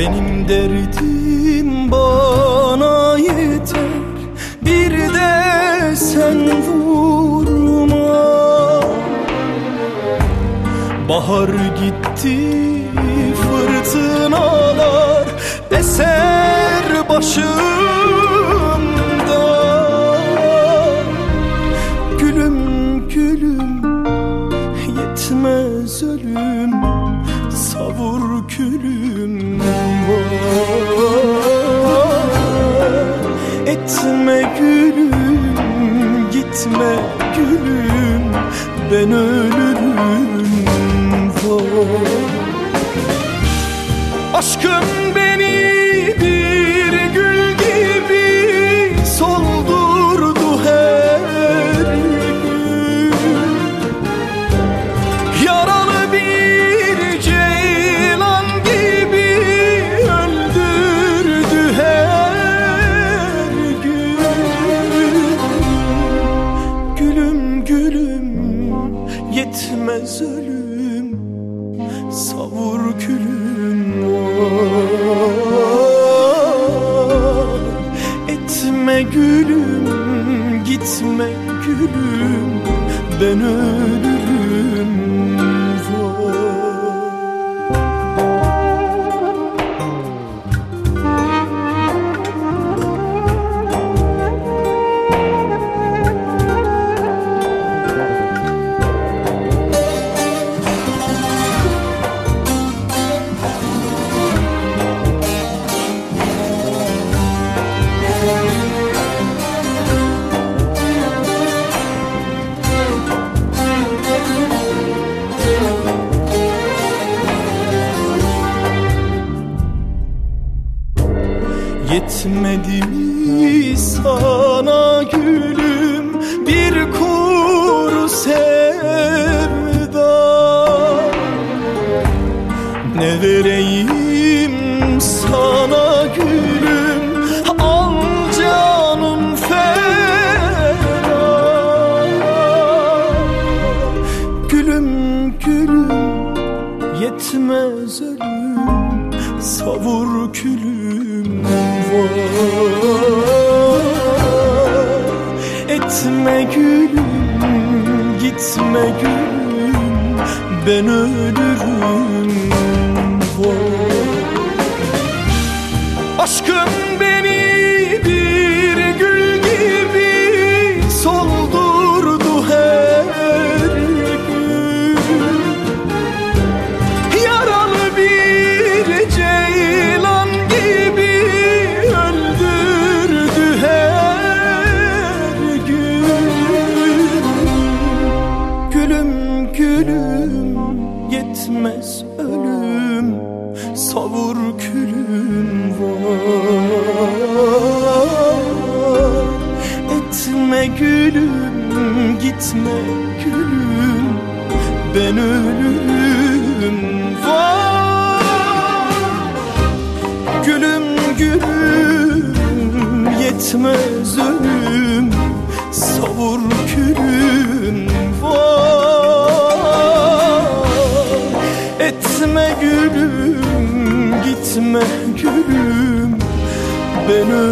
Benim derdim bana yeter, bir de sen vurma. Bahar gitti, fırtınalar eser başımda. Gülüm gülüm, yetmez ölüm, savur külüm var. Etme gülüm, gitme gülüm, ben ölürüm var. Aşkın beni bir gül gibi soldurdu her gün. Yaralı bir ceylan gibi öldürdü her gün. Gülüm gülüm, yetmez ölüm, savur külüm var. Etme gülüm, gitme gülüm, ben ölürüm var. Yetmedi mi sana gülüm bir kuru sevda? Ne vereyim sana gülüm, al canım feda. Gülüm gülüm, yetmez ölüm, savur külüm var. Etme gülüm, gitme gülüm, ben ölürüm var. Aşkın beni bir gül gibi soldurdu her gün. Yaralı bir ceylan gibi öldürdü her gün. Gülüm gülüm, yetmez ölüm, savur külüm var. Etme gülüm, gitme gülüm, ben ölürüm var. Gülüm gülüm, yetmez ölüm, savur külüm var. Etme gülüm, gitme gülüm, ben ölürüm.